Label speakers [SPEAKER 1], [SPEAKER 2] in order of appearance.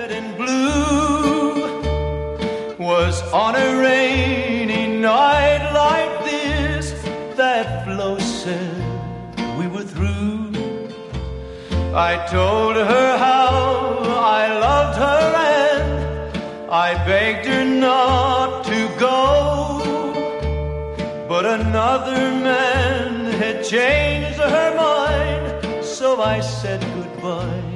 [SPEAKER 1] red and blue was on a rainy night like this that Flo said we were through. I told her how I loved her and I begged her not to go, but another man had changed her mind, so I said goodbye